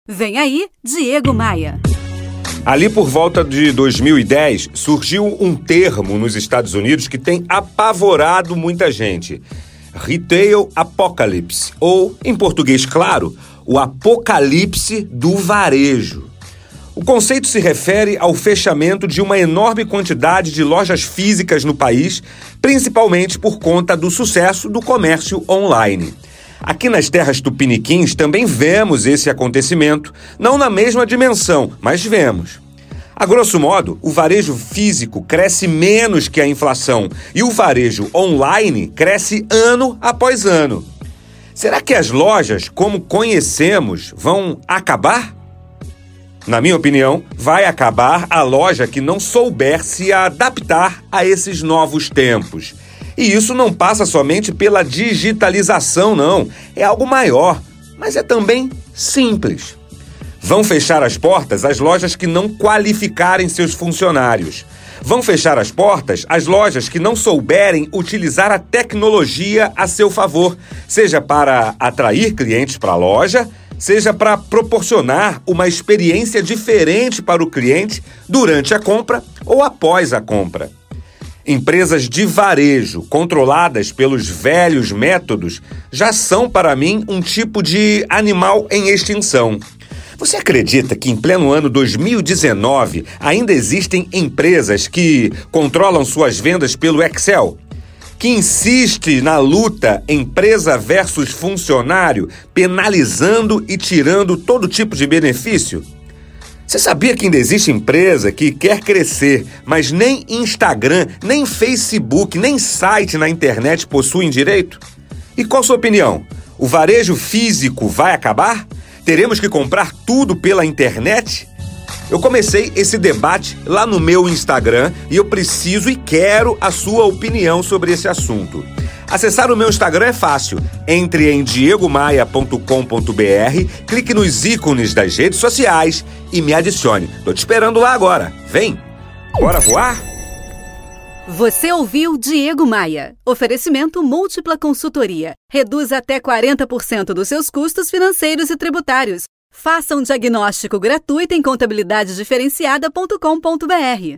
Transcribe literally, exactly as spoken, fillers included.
Vem aí, Diego Maia. Ali por volta de dois mil e dez, surgiu um termo nos Estados Unidos que tem apavorado muita gente. Retail Apocalypse, ou, em português claro, o apocalipse do varejo. O conceito se refere ao fechamento de uma enorme quantidade de lojas físicas no país, principalmente por conta do sucesso do comércio online. Aqui nas terras tupiniquins também vemos esse acontecimento, não na mesma dimensão, mas vemos. A grosso modo, o varejo físico cresce menos que a inflação e o varejo online cresce ano após ano. Será que as lojas, como conhecemos, vão acabar? Na minha opinião, vai acabar a loja que não souber se adaptar a esses novos tempos. E isso não passa somente pela digitalização, não. É algo maior, mas é também simples. Vão fechar as portas as lojas que não qualificarem seus funcionários. Vão fechar as portas as lojas que não souberem utilizar a tecnologia a seu favor, seja para atrair clientes para a loja, seja para proporcionar uma experiência diferente para o cliente durante a compra ou após a compra. Empresas de varejo controladas pelos velhos métodos já são, para mim, um tipo de animal em extinção. Você acredita que em pleno ano dois mil e dezenove ainda existem empresas que controlam suas vendas pelo Excel? Que insiste na luta empresa versus funcionário, penalizando e tirando todo tipo de benefício? Você sabia que ainda existe empresa que quer crescer, mas nem Instagram, nem Facebook, nem site na internet possuem direito? E qual a sua opinião? O varejo físico vai acabar? Teremos que comprar tudo pela internet? Eu comecei esse debate lá no meu Instagram e eu preciso e quero a sua opinião sobre esse assunto. Acessar o meu Instagram é fácil. Entre em diego maia ponto com ponto b r, clique nos ícones das redes sociais e me adicione. Tô te esperando lá agora. Vem! Bora voar? Você ouviu Diego Maia. Oferecimento Múltipla Consultoria. Reduz até quarenta por cento dos seus custos financeiros e tributários. Faça um diagnóstico gratuito em contabilidade diferenciada ponto com ponto b r.